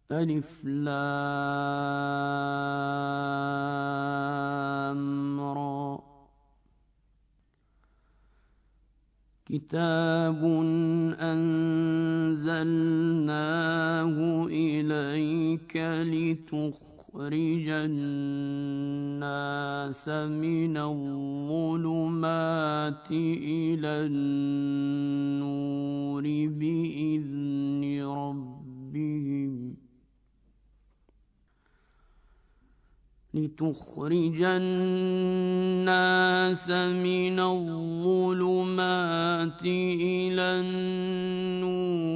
ألف لام را. كتاب أنزلناه إليك لتخرج الناس من الظلمات إلى النور بإذن ربهم لتخرج الناس من الظلمات إلى النور